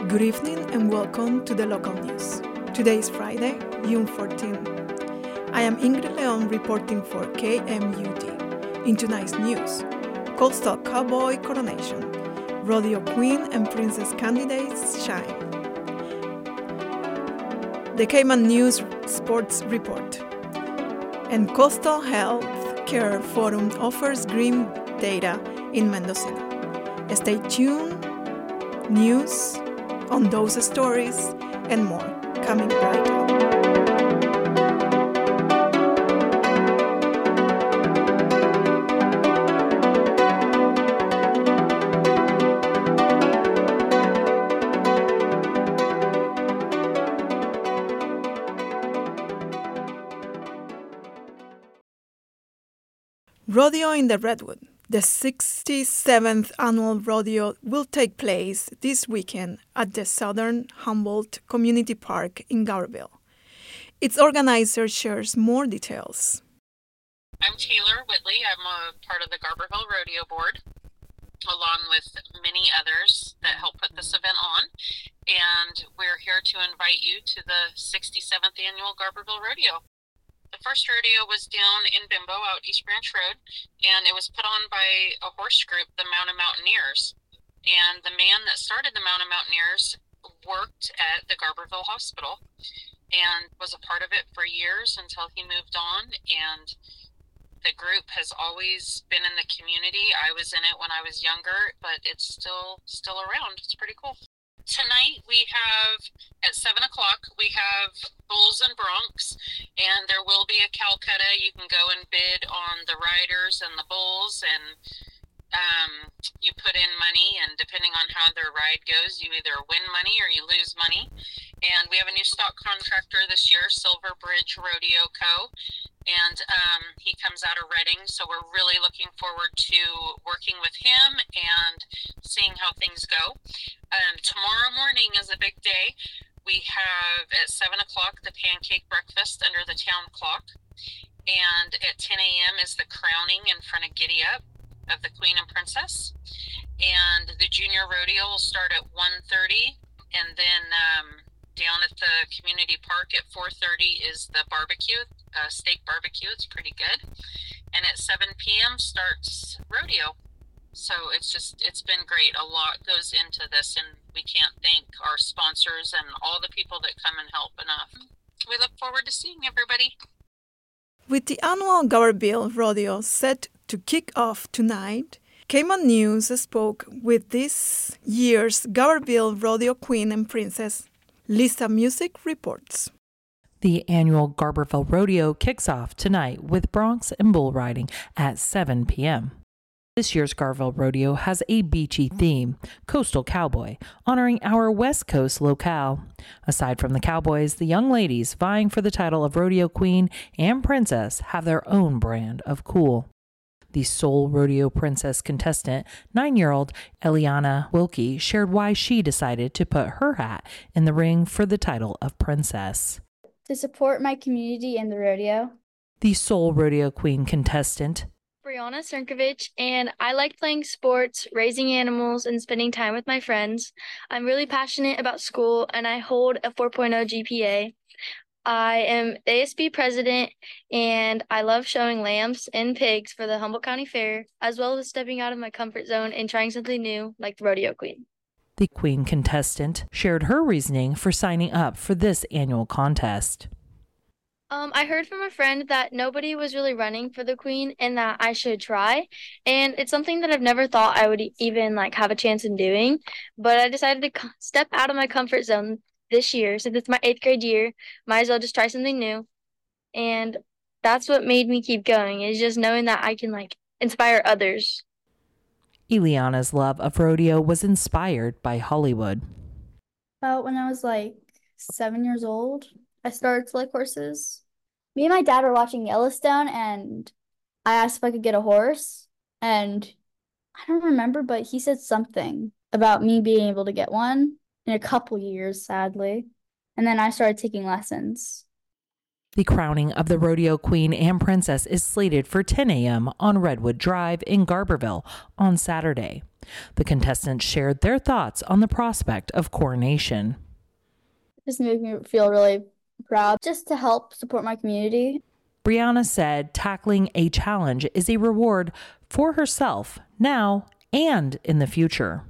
Good evening and welcome to the local news. Today is Friday, June 14. I am Ingrid Leon reporting for KMUD. In tonight's news, Coastal Cowboy coronation, rodeo queen and princess candidates shine. The Cayman News Sports Report. And Coastal Health Care Forum offers green data in Mendocino. Stay tuned. News on those stories and more coming right up. Rodeo in the Redwood. The 67th annual rodeo will take place this weekend at the Southern Humboldt Community Park in Garberville. Its organizer shares more details. I'm Taylor Whitley. I'm a part of the Garberville Rodeo Board, along with many others that help put this event on. And we're here to invite you to the 67th annual Garberville Rodeo. The first rodeo was down in Bimbo out East Branch Road, and it was put on by a horse group, the Mountain Mountaineers. And the man that started the Mountain Mountaineers worked at the Garberville Hospital and was a part of it for years until he moved on. And the group has always been in the community. I was in it when I was younger, but it's still around. It's pretty cool. Tonight we have, at 7 o'clock, we have bulls and broncs, and there will be a Calcutta. You can go and bid on the riders and the bulls, and you put in money, and depending on how their ride goes, you either win money or you lose money. And we have a new stock contractor this year, Silver Bridge Rodeo Co., and he comes out of Redding, so we're really looking forward to working with him and seeing how things go. Tomorrow morning is a big day. We have at 7 o'clock the pancake breakfast under the town clock, and at 10 a.m. is the crowning in front of Giddy Up of the Queen and Princess, and the junior rodeo will start at 1:30, and then down at the community park at 4:30 is the barbecue, steak barbecue. It's pretty good. And at 7 p.m. starts rodeo. So it's been great. A lot goes into this, and we can't thank our sponsors and all the people that come and help enough. We look forward to seeing everybody. With the annual Garberville Rodeo set to kick off tonight, Cayman News spoke with this year's Garberville Rodeo Queen and Princess. Lisa Music reports. The annual Garberville Rodeo kicks off tonight with broncs and bull riding at 7 p.m. This year's Garberville Rodeo has a beachy theme, Coastal Cowboy, honoring our West Coast locale. Aside from the cowboys, the young ladies vying for the title of Rodeo Queen and Princess have their own brand of cool. The sole rodeo princess contestant, 9-year-old Eliana Wilkie, shared why she decided to put her hat in the ring for the title of princess. To support my community and the rodeo. The sole rodeo queen contestant, Brianna Sernkovich, and I like playing sports, raising animals, and spending time with my friends. I'm really passionate about school, and I hold a 4.0 GPA. I am ASB president, and I love showing lambs and pigs for the Humboldt County Fair, as well as stepping out of my comfort zone and trying something new, like the rodeo queen. The queen contestant shared her reasoning for signing up for this annual contest. I heard from a friend that nobody was really running for the queen and that I should try. And it's something that I've never thought I would even have a chance in doing. But I decided to step out of my comfort zone this year. Since it's my 8th grade year, might as well just try something new. And that's what made me keep going, is just knowing that I can inspire others. Eliana's love of rodeo was inspired by Hollywood. About when I was 7 years old, I started to like horses. Me and my dad were watching Yellowstone, and I asked if I could get a horse, and I don't remember, but he said something about me being able to get one in a couple years, sadly. And then I started taking lessons. The crowning of the rodeo queen and princess is slated for 10 a.m. on Redwood Drive in Garberville on Saturday. The contestants shared their thoughts on the prospect of coronation. Just made me feel really proud just to help support my community. Brianna said tackling a challenge is a reward for herself now and in the future.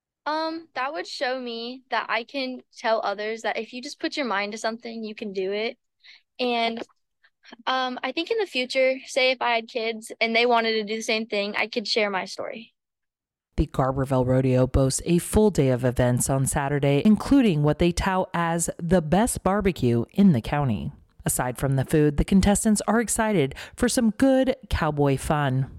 That would show me that I can tell others that if you just put your mind to something, you can do it. And I think in the future, say if I had kids and they wanted to do the same thing, I could share my story. The Garberville Rodeo boasts a full day of events on Saturday, including what they tout as the best barbecue in the county. Aside from the food, the contestants are excited for some good cowboy fun.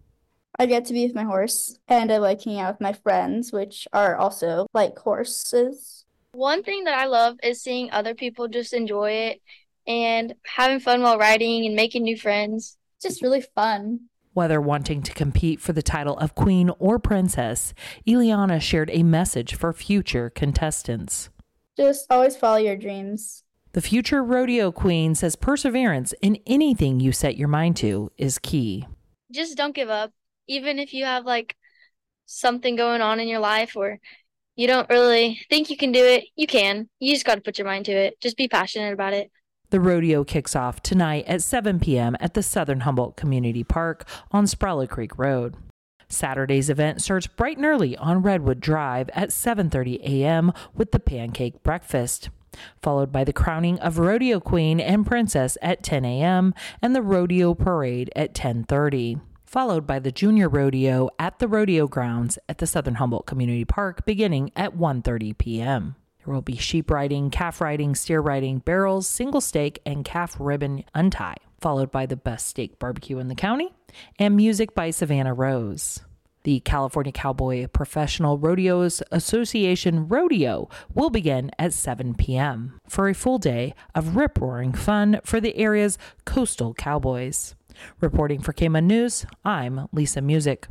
I get to be with my horse, and I like hanging out with my friends, which are also like horses. One thing that I love is seeing other people just enjoy it and having fun while riding and making new friends. It's just really fun. Whether wanting to compete for the title of queen or princess, Ileana shared a message for future contestants. Just always follow your dreams. The future rodeo queen says perseverance in anything you set your mind to is key. Just don't give up. Even if you have like something going on in your life or you don't really think you can do it, you can. You just got to put your mind to it. Just be passionate about it. The rodeo kicks off tonight at 7 p.m. at the Southern Humboldt Community Park on Sproula Creek Road. Saturday's event starts bright and early on Redwood Drive at 7:30 a.m. with the pancake breakfast, followed by the crowning of rodeo queen and princess at 10 a.m. and the rodeo parade at 10:30. Followed by the junior rodeo at the rodeo grounds at the Southern Humboldt Community Park beginning at 1:30 p.m. There will be sheep riding, calf riding, steer riding, barrels, single stake, and calf ribbon untie, followed by the best steak barbecue in the county and music by Savannah Rose. The California Cowboy Professional Rodeos Association Rodeo will begin at 7 p.m. for a full day of rip-roaring fun for the area's coastal cowboys. Reporting for KMUN News, I'm Lisa Music.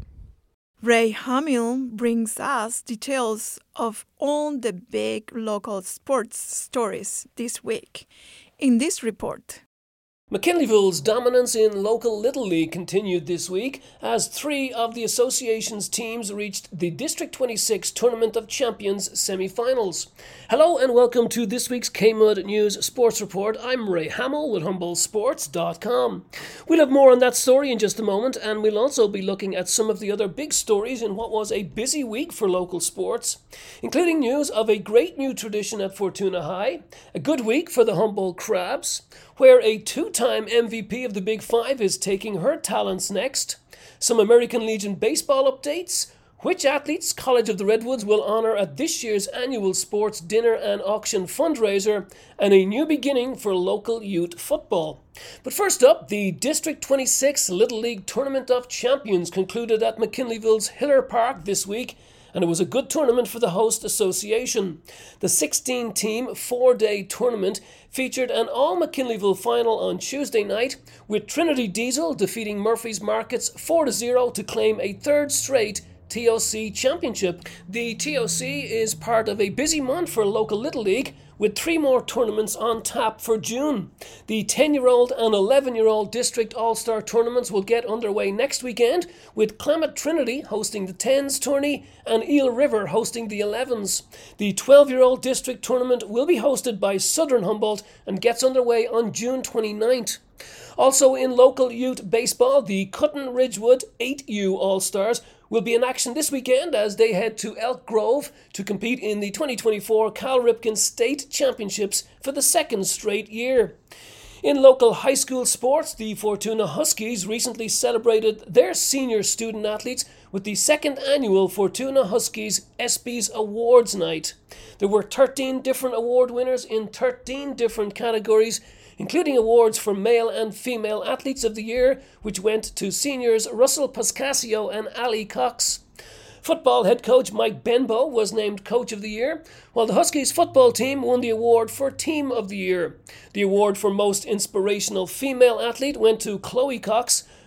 Ray Hamill brings us details of all the big local sports stories this week in this report. McKinleyville's dominance in local Little League continued this week as 3 of the association's teams reached the District 26 Tournament of Champions semi-finals. Hello and welcome to this week's KMUN News Sports Report. I'm Ray Hamill with HumboldtSports.com. We'll have more on that story in just a moment, and we'll also be looking at some of the other big stories in what was a busy week for local sports, including news of a great new tradition at Fortuna High, a good week for the Humboldt Crabs, where a 2-time MVP of the Big Five is taking her talents next, some American Legion baseball updates, which athletes College of the Redwoods will honour at this year's annual sports dinner and auction fundraiser, and a new beginning for local youth football. But first up, the District 26 Little League Tournament of Champions concluded at McKinleyville's Hiller Park this week, and it was a good tournament for the host association. The 16-team, 4-day tournament featured an all-McKinleyville final on Tuesday night, with Trinity Diesel defeating Murphy's Markets 4-0 to claim a third straight TOC championship. The TOC is part of a busy month for local Little League, with 3 more tournaments on tap for June. The 10-year-old and 11-year-old district all-star tournaments will get underway next weekend, with Klamath Trinity hosting the 10s tourney and Eel River hosting the 11s. The 12-year-old district tournament will be hosted by Southern Humboldt and gets underway on June 29th. Also in local youth baseball, the Cutton Ridgewood 8U All-Stars will be in action this weekend as they head to Elk Grove to compete in the 2024 Cal Ripken State Championships for the 2nd straight year. In local high school sports, the Fortuna Huskies recently celebrated their senior student athletes with the 2nd annual Fortuna Huskies ESPYs Awards Night. There were 13 different award winners in 13 different categories, including awards for male and female athletes of the year, which went to seniors Russell Pascasio and Ali Cox. Football head coach Mike Benbow was named Coach of the Year, while the Huskies football team won the award for Team of the Year. The award for Most Inspirational Female Athlete went to Chloe Cox,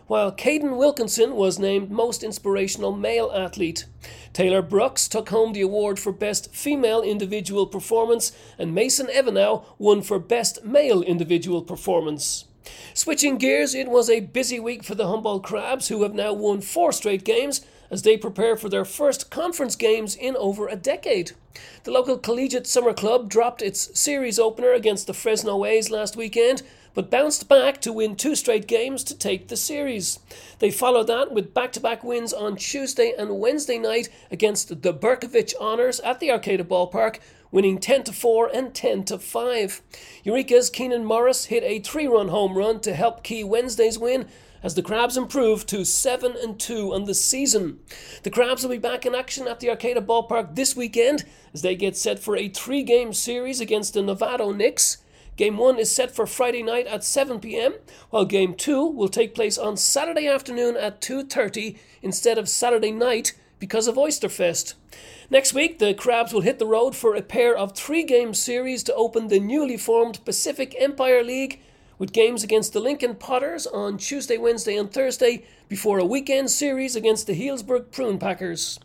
while Caden Wilkinson was named Most Inspirational Male Athlete. Taylor Brooks took home the award for Best Female Individual Performance, and Mason Evanow won for Best Male Individual Performance. Switching gears, it was a busy week for the Humboldt Crabs, who have now won 4 straight games as they prepare for their first conference games in over a decade. The local collegiate summer club dropped its series opener against the Fresno A's last weekend, but bounced back to win 2 straight games to take the series. They followed that with back-to-back wins on Tuesday and Wednesday night against the Berkovich Honors at the Arcata Ballpark, winning 10-4 and 10-5. Eureka's Keenan Morris hit a 3-run home run to help key Wednesday's win, as the Crabs improved to 7-2 on the season. The Crabs will be back in action at the Arcata Ballpark this weekend as they get set for a 3-game series against the Novato Knicks. Game 1 is set for Friday night at 7 p.m, while Game 2 will take place on Saturday afternoon at 2:30 instead of Saturday night because of Oysterfest. Next week, the Crabs will hit the road for a pair of 3-game series to open the newly formed Pacific Empire League, with games against the Lincoln Potters on Tuesday, Wednesday and Thursday before a weekend series against the Healdsburg Prune Packers.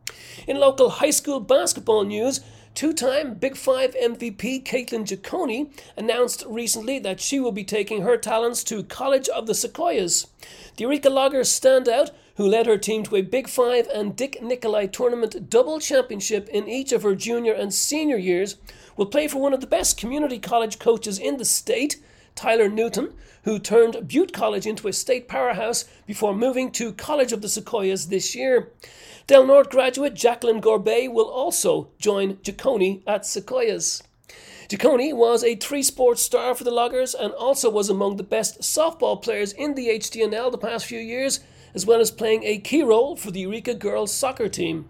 In local high school basketball news, 2-time Big 5 MVP Caitlin Giacone announced recently that she will be taking her talents to College of the Sequoias. The Eureka Loggers standout, who led her team to a Big 5 and Dick Nicolai tournament double championship in each of her junior and senior years, will play for one of the best community college coaches in the state, Tyler Newton, who turned Butte College into a state powerhouse before moving to College of the Sequoias this year. Del Norte graduate Jacqueline Gorbet will also join Giacone at Sequoias. Giacone was a 3-sport star for the Loggers and also was among the best softball players in the HDNL the past few years, as well as playing a key role for the Eureka girls soccer team.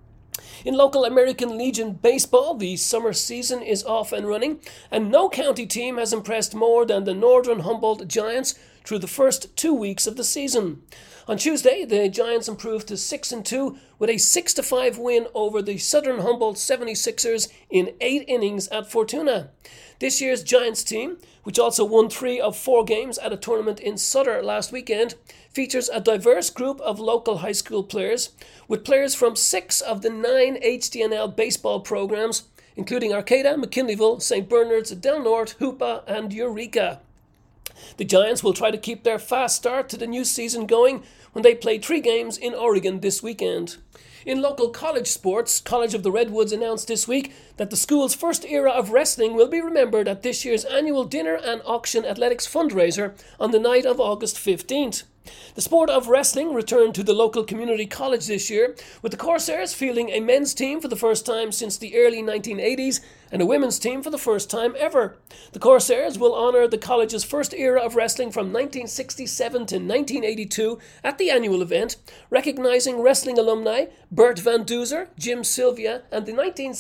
In local American Legion baseball, the summer season is off and running, and no county team has impressed more than the Northern Humboldt Giants through the first 2 weeks of the season. On Tuesday, the Giants improved to 6-2 with a 6-5 win over the Southern Humboldt 76ers in 8 innings at Fortuna. This year's Giants team, which also won 3 of 4 games at a tournament in Sutter last weekend, features a diverse group of local high school players, with players from 6 of the 9 HDNL baseball programs, including Arcata, McKinleyville, St. Bernard's, Del Norte, Hoopa, and Eureka. The Giants will try to keep their fast start to the new season going when they play 3 games in Oregon this weekend. In local college sports, College of the Redwoods announced this week that the school's first era of wrestling will be remembered at this year's annual Dinner and Auction Athletics fundraiser on the night of August 15th. The sport of wrestling returned to the local community college this year, with the Corsairs fielding a men's team for the first time since the early 1980s and a women's team for the first time ever. The Corsairs will honour the college's first era of wrestling from 1967 to 1982 at the annual event, recognising wrestling alumni Bert Van Duzer, Jim Sylvia, and the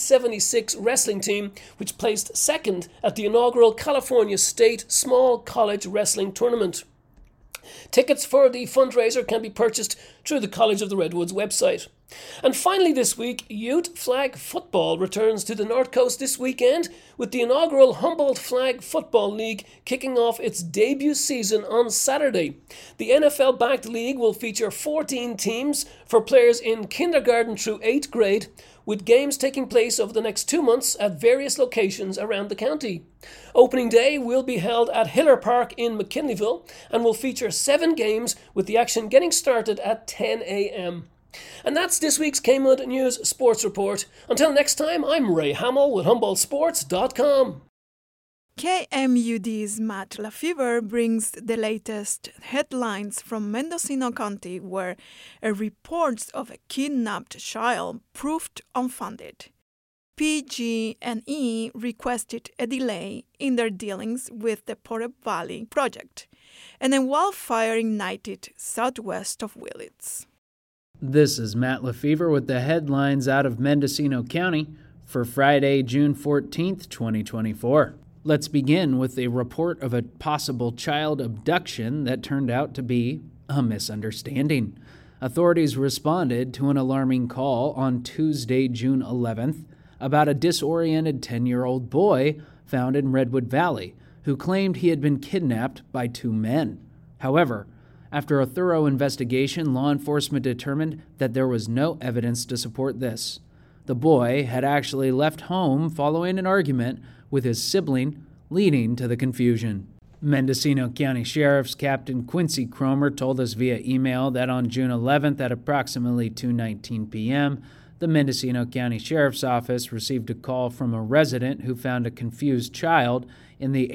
1976 wrestling team, which placed second at the inaugural California State Small College Wrestling Tournament. Tickets for the fundraiser can be purchased through the College of the Redwoods website. And finally this week, Ute Flag Football returns to the North Coast this weekend, with the inaugural Humboldt Flag Football League kicking off its debut season on Saturday. The NFL-backed league will feature 14 teams for players in kindergarten through 8th grade, with games taking place over the next 2 months at various locations around the county. Opening day will be held at Hiller Park in McKinleyville and will feature 7 games, with the action getting started at 10 a.m. And that's this week's KMUD News Sports Report. Until next time, I'm Ray Hamill with HumboldtSports.com. KMUD's Matt Lefevre brings the latest headlines from Mendocino County, where a report of a kidnapped child proved unfounded. PG&E requested a delay in their dealings with the Porter Valley project, and a wildfire ignited southwest of Willits. This is Matt Lefevre with the headlines out of Mendocino County for Friday, June 14th, 2024. Let's begin with a report of a possible child abduction that turned out to be a misunderstanding. Authorities responded to an alarming call on Tuesday, June 11th, about a disoriented 10-year-old boy found in Redwood Valley who claimed he had been kidnapped by 2 men. However, After a thorough investigation, law enforcement determined that there was no evidence to support this. The boy had actually left home following an argument with his sibling, leading to the confusion. Mendocino County Sheriff's Captain Quincy Cromer told us via email that on June 11th at approximately 2:19 p.m., the Mendocino County Sheriff's Office received a call from a resident who found a confused child in the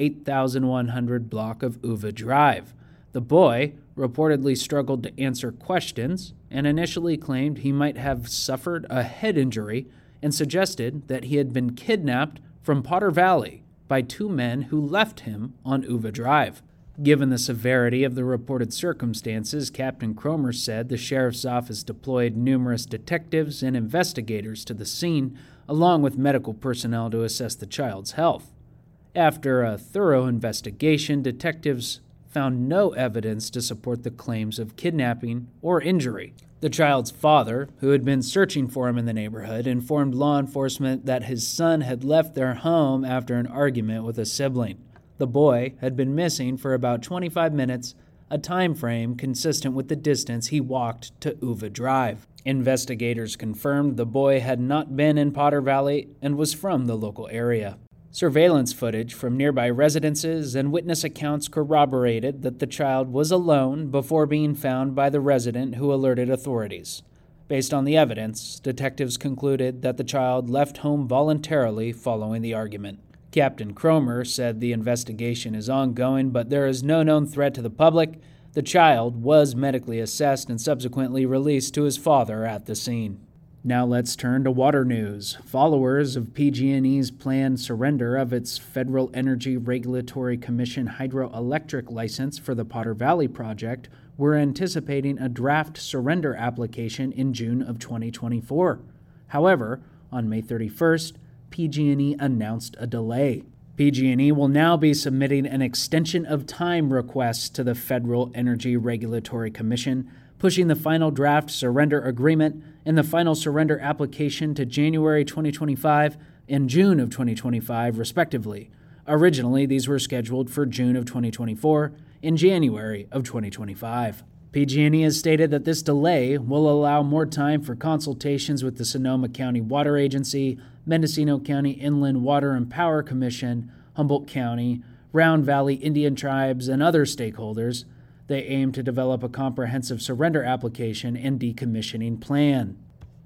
8100 block of Uva Drive. The boy reportedly struggled to answer questions and initially claimed he might have suffered a head injury and suggested that he had been kidnapped from Potter Valley by two men who left him on Uva Drive. Given the severity of the reported circumstances, Captain Cromer said the sheriff's office deployed numerous detectives and investigators to the scene, along with medical personnel to assess the child's health. After a thorough investigation, detectives found no evidence to support the claims of kidnapping or injury. The child's father, who had been searching for him in the neighborhood, informed law enforcement that his son had left their home after an argument with a sibling. The boy had been missing for about 25 minutes, a time frame consistent with the distance he walked to Uva Drive. Investigators confirmed the boy had not been in Potter Valley and was from the local area. Surveillance footage from nearby residences and witness accounts corroborated that the child was alone before being found by the resident who alerted authorities. Based on the evidence, detectives concluded that the child left home voluntarily following the argument. Captain Cromer said the investigation is ongoing, but there is no known threat to the public. The child was medically assessed and subsequently released to his father at the scene. Now let's turn to water news. Followers of PG&E's planned surrender of its Federal Energy Regulatory Commission hydroelectric license for the Potter Valley project were anticipating a draft surrender application in June of 2024. However, on May 31st, PG&E announced a delay. PG&E will now be submitting an extension of time request to the Federal Energy Regulatory Commission, pushing the final draft surrender agreement and the final surrender application to January 2025 and June of 2025, respectively. Originally, these were scheduled for June of 2024 and January of 2025. PG&E has stated that this delay will allow more time for consultations with the Sonoma County Water Agency, Mendocino County Inland Water and Power Commission, Humboldt County, Round Valley Indian tribes, and other stakeholders. They aim to develop a comprehensive surrender application and decommissioning plan.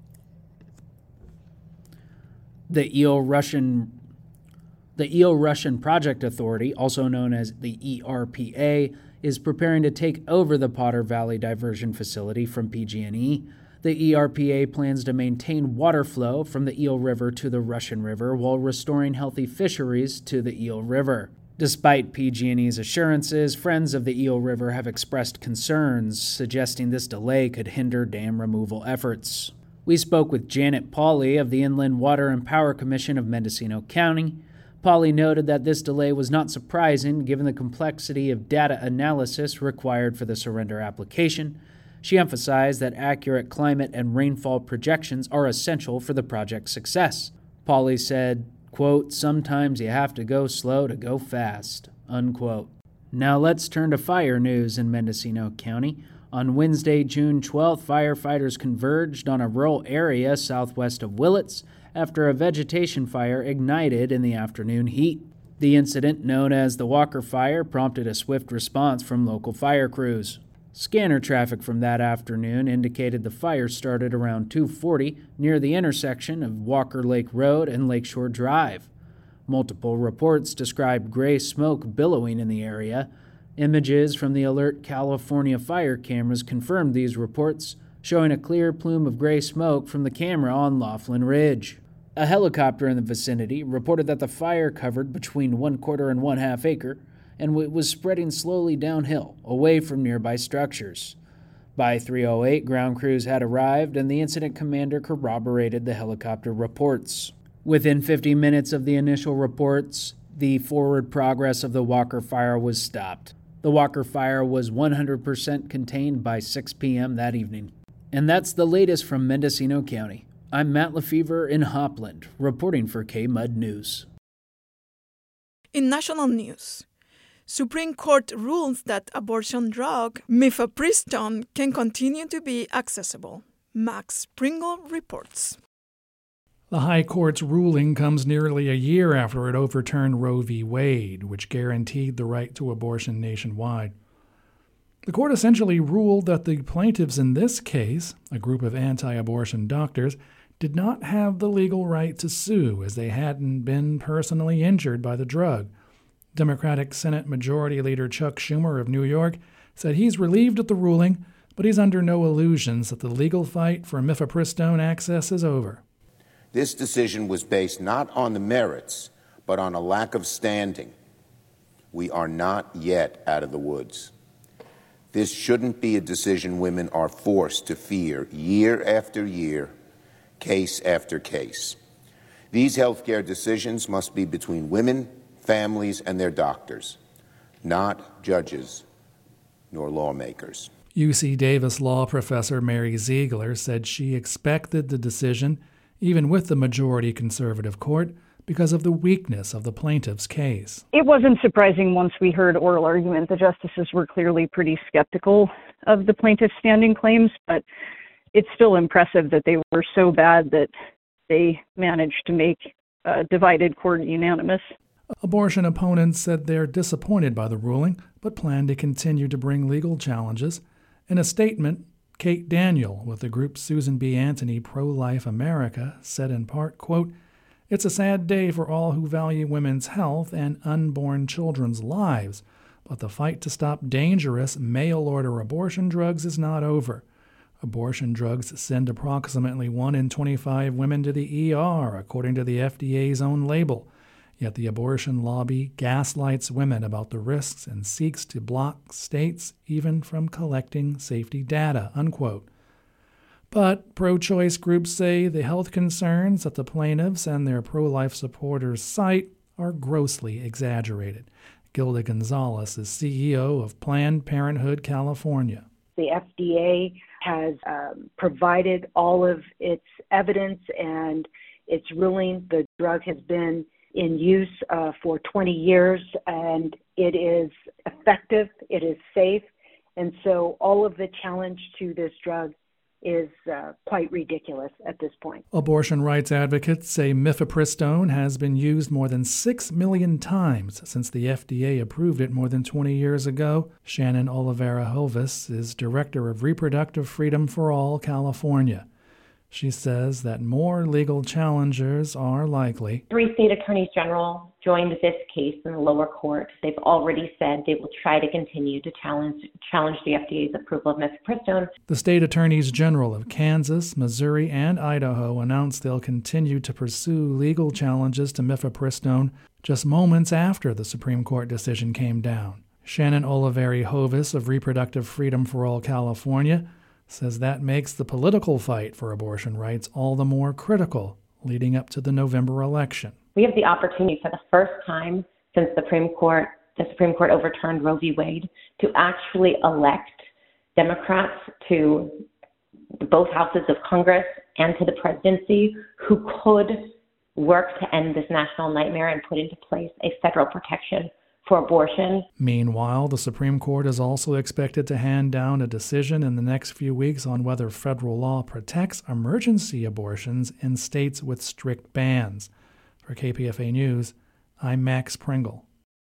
The Eel-Russian Project Authority, also known as the ERPA, is preparing to take over the Potter Valley Diversion Facility from PG&E. The ERPA plans to maintain water flow from the Eel River to the Russian River while restoring healthy fisheries to the Eel River. Despite PG&E's assurances, friends of the Eel River have expressed concerns, suggesting this delay could hinder dam removal efforts. We spoke with Janet Pauley of the Inland Water and Power Commission of Mendocino County. Pauley noted that this delay was not surprising given the complexity of data analysis required for the surrender application. She emphasized that accurate climate and rainfall projections are essential for the project's success. Pauley said, quote, "Sometimes you have to go slow to go fast," unquote. Now let's turn to fire news in Mendocino County. On Wednesday, June 12th, firefighters converged on a rural area southwest of Willits after a vegetation fire ignited in the afternoon heat. The incident, known as the Walker Fire, prompted a swift response from local fire crews. Scanner traffic from that afternoon indicated the fire started around 2:40 near the intersection of Walker Lake Road and Lakeshore Drive. Multiple reports described gray smoke billowing in the area. Images from the Alert California fire cameras confirmed these reports, showing a clear plume of gray smoke from the camera on Laughlin Ridge. A helicopter in the vicinity reported that the fire covered between 1/4 and 1/2 acre, and it was spreading slowly downhill, away from nearby structures. By 3:08, ground crews had arrived, and the incident commander corroborated the helicopter reports. Within 50 minutes of the initial reports, the forward progress of the Walker Fire was stopped. The Walker Fire was 100% contained by 6 p.m. that evening. And that's the latest from Mendocino County. I'm Matt Lefevre in Hopland, reporting for KMUD News. In national news, Supreme Court rules that abortion drug mifepristone can continue to be accessible. Max Pringle reports. The High Court's ruling comes nearly a year after it overturned Roe v. Wade, which guaranteed the right to abortion nationwide. The court essentially ruled that the plaintiffs in this case, a group of anti-abortion doctors, did not have the legal right to sue as they hadn't been personally injured by the drug. Democratic Senate Majority Leader Chuck Schumer of New York said he's relieved at the ruling, but he's under no illusions that the legal fight for mifepristone access is over. This decision was based not on the merits, but on a lack of standing. We are not yet out of the woods. This shouldn't be a decision women are forced to fear year after year, case after case. These healthcare decisions must be between women, families, and their doctors, not judges nor lawmakers. UC Davis law professor Mary Ziegler said she expected the decision, even with the majority conservative court, because of the weakness of the plaintiff's case. It wasn't surprising once we heard oral argument. The justices were clearly pretty skeptical of the plaintiff's standing claims, but it's still impressive that they were so bad that they managed to make a divided court unanimous. Abortion opponents said they're disappointed by the ruling, but plan to continue to bring legal challenges. In a statement, Kate Daniel with the group Susan B. Anthony Pro-Life America said in part, quote, "It's a sad day for all who value women's health and unborn children's lives, but the fight to stop dangerous mail-order abortion drugs is not over. Abortion drugs send approximately 1 in 25 women to the ER, according to the FDA's own label. Yet the abortion lobby gaslights women about the risks and seeks to block states even from collecting safety data," unquote. But pro-choice groups say the health concerns that the plaintiffs and their pro-life supporters cite are grossly exaggerated. Gilda Gonzalez is CEO of Planned Parenthood California. The FDA has provided all of its evidence and its ruling. The drug has been in use for 20 years, and it is effective, it is safe, and so all of the challenge to this drug is quite ridiculous at this point. Abortion rights advocates say mifepristone has been used more than 6 million times since the FDA approved it more than 20 years ago. Shannon Oliveira Hovis is Director of Reproductive Freedom for All California. She says that more legal challengers are likely. 3 state attorneys general joined this case in the lower court. They've already said they will try to continue to challenge the FDA's approval of mifepristone. The state attorneys general of Kansas, Missouri, and Idaho announced they'll continue to pursue legal challenges to mifepristone just moments after the Supreme Court decision came down. Shannon Oliveira Hovis of Reproductive Freedom for All California says that makes the political fight for abortion rights all the more critical leading up to the November election. We have the opportunity for the first time since the Supreme Court overturned Roe v. Wade to actually elect Democrats to both houses of Congress and to the presidency who could work to end this national nightmare and put into place a federal protection for abortion. Meanwhile, the Supreme Court is also expected to hand down a decision in the next few weeks on whether federal law protects emergency abortions in states with strict bans. For KPFA News, I'm Max Pringle.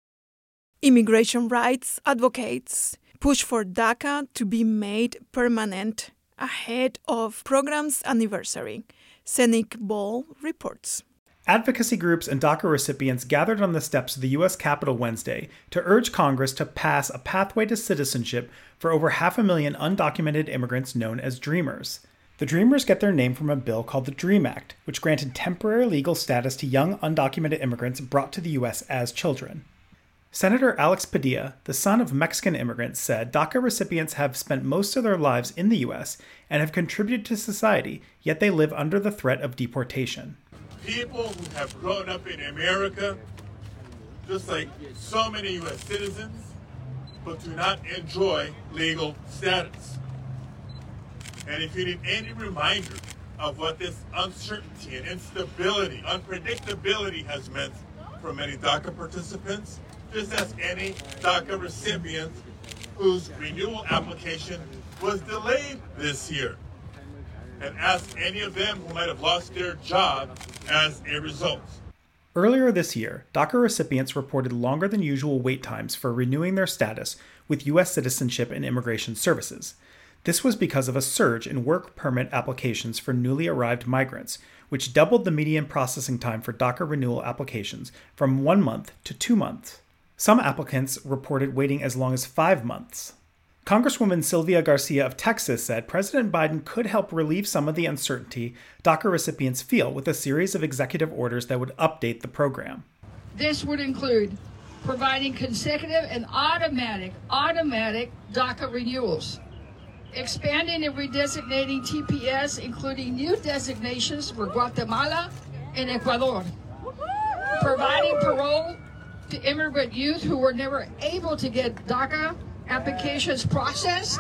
Immigration rights advocates push for DACA to be made permanent ahead of program's anniversary. Senik Ball reports. Advocacy groups and DACA recipients gathered on the steps of the U.S. Capitol Wednesday to urge Congress to pass a pathway to citizenship for over 500,000 undocumented immigrants known as Dreamers. The Dreamers get their name from a bill called the DREAM Act, which granted temporary legal status to young undocumented immigrants brought to the U.S. as children. Senator Alex Padilla, the son of Mexican immigrants, said DACA recipients have spent most of their lives in the U.S. and have contributed to society, yet they live under the threat of deportation. People who have grown up in America, just like so many U.S. citizens, but do not enjoy legal status. And if you need any reminder of what this uncertainty and instability, unpredictability has meant for many DACA participants, just as any DACA recipient whose renewal application was delayed this year, and ask any of them who might have lost their job as a result. Earlier this year, DACA recipients reported longer than usual wait times for renewing their status with U.S. Citizenship and Immigration Services. This was because of a surge in work permit applications for newly arrived migrants, which doubled the median processing time for DACA renewal applications from 1 month to 2 months. Some applicants reported waiting as long as 5 months. Congresswoman Sylvia Garcia of Texas said President Biden could help relieve some of the uncertainty DACA recipients feel with a series of executive orders that would update the program. This would include providing consecutive and automatic DACA renewals, expanding and redesignating TPS, including new designations for Guatemala and Ecuador, providing parole to immigrant youth who were never able to get DACA applications processed,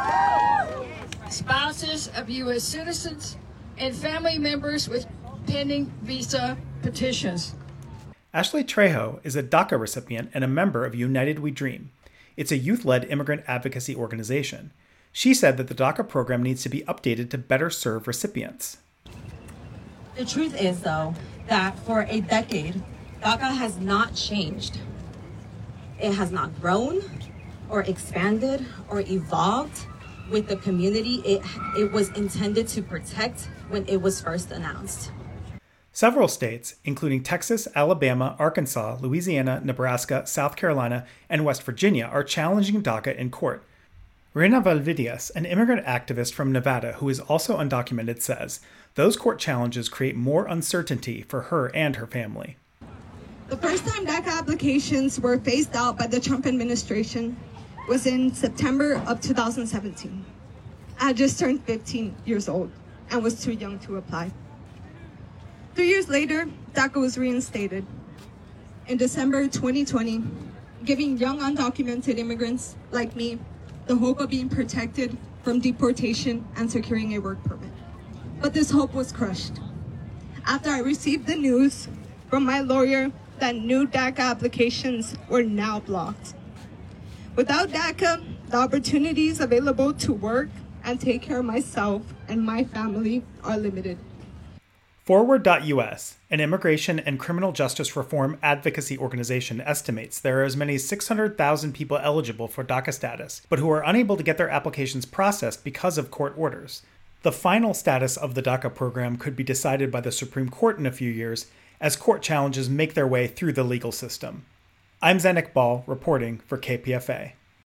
spouses of U.S. citizens, and family members with pending visa petitions. Ashley Trejo is a DACA recipient and a member of United We Dream. It's a youth-led immigrant advocacy organization. She said that the DACA program needs to be updated to better serve recipients. The truth is, though, that for a decade, DACA has not changed. It has not grown or expanded or evolved with the community it was intended to protect when it was first announced. Several states, including Texas, Alabama, Arkansas, Louisiana, Nebraska, South Carolina, and West Virginia, are challenging DACA in court. Reina Valvidias, an immigrant activist from Nevada who is also undocumented, says those court challenges create more uncertainty for her and her family. The first time DACA applications were phased out by the Trump administration was in September of 2017. I had just turned 15 years old and was too young to apply. 3 years later, DACA was reinstated in December 2020, giving young undocumented immigrants like me the hope of being protected from deportation and securing a work permit. But this hope was crushed after I received the news from my lawyer that new DACA applications were now blocked. Without DACA, the opportunities available to work and take care of myself and my family are limited. Forward.us, an immigration and criminal justice reform advocacy organization, estimates there are as many as 600,000 people eligible for DACA status, but who are unable to get their applications processed because of court orders. The final status of the DACA program could be decided by the Supreme Court in a few years, as court challenges make their way through the legal system. I'm Zen Iqbal, reporting for KPFA.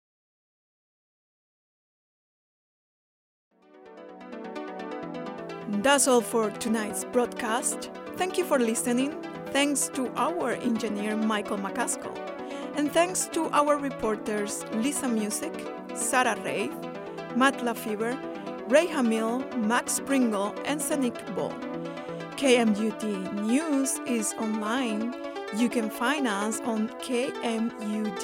That's all for tonight's broadcast. Thank you for listening. Thanks to our engineer, Michael McCaskill. And thanks to our reporters, Lisa Music, Sarah Raith, Matt Lefevre, Ray Hamill, Max Pringle, and Sanik Ball. KMUD News is online. You can find us on kmud.org,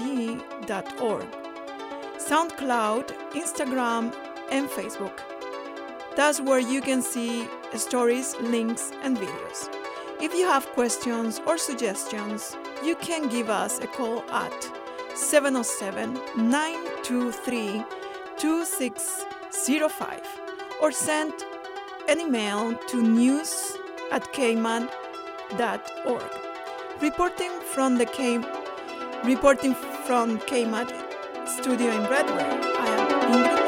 SoundCloud, Instagram, and Facebook. That's where you can see stories, links, and videos. If you have questions or suggestions, you can give us a call at 707-923-2605 or send an email to news@kmud.org. Reporting from KMUD studio in Broadway, I am Ingrid